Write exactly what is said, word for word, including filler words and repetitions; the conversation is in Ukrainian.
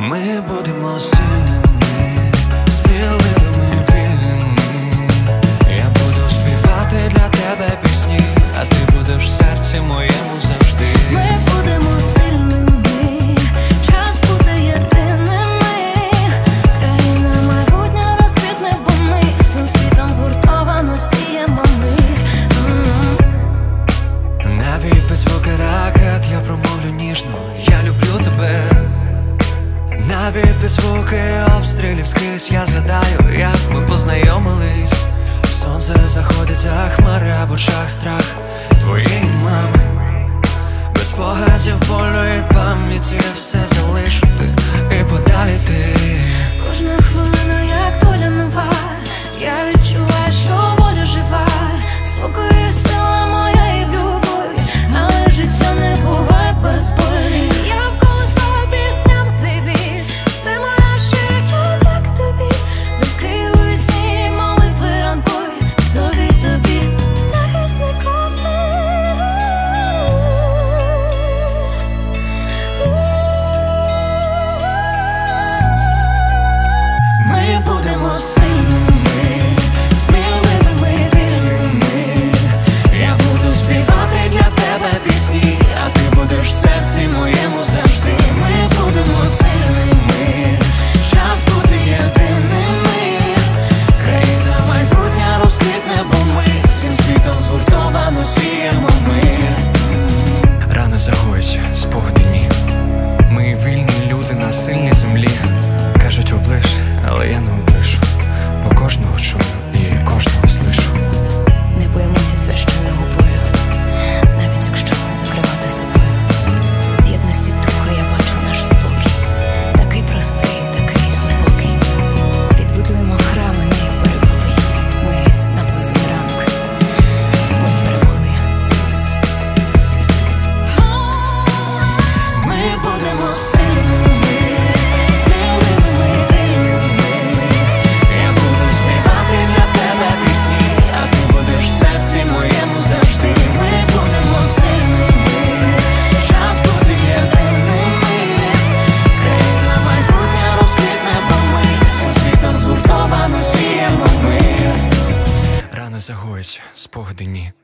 Ми будемо сильними, сміливими, вільними. Я буду співати для тебе пісні, а ти будеш в серці моєму завжди. Ми будемо сильними, час буде єдиними. Країна майбутня розквітне, бо ми всім світом згуртовано сіємо ми. Навіть під звуки ракет я промовлю ніжно: я люблю тебе. Навіть під звуки обстрілів скрізь я згадаю, як ми познайомились. Сонце заходить за хмари, а в очах страх твоєї мами. Без спогадів, болю і пам'яті все залишити і подалі ти. Кожна хвилина як доля нова. Я відчуваю, що воля жива. Спокій і сила моя і в любові, але життя не буває без болі. Я вколесала пісням твій біль. Це моя щира, як тобі. Думки у сні, молитви ранкові. Тобі, тобі, захисником. Ми будемо сильними, сміливими, вільними. Я буду співати для тебе пісні, а ти будеш в серці моєму завжди. Ми будемо сильними, час буде єдиними. Країна майбутня розквітне, бо ми всім світом згуртовано сіємо мир. Рано загоються, спогади ні. Ми вільні люди на сильній землі. Кажуть, оближ, але я не облишу, бо кожного чую і кожного слышу. Не боїмося священного бою, навіть якщо закривати собою. В єдності духа я бачу наш спокій. Такий простий, такий глибокий. Відбудуємо храми, не переповить. Ми наблизили ранок. Ми перемогли. Ми будемо сильними, сміливими, вільними. Я буду співати для тебе пісні, а ти будеш в серці моєму завжди. Ми будемо сильними, час буде єдиними. Країна майбутня розквітне, бо ми всім світом згуртовано сіємо мир. Рано загоються, спогади ні.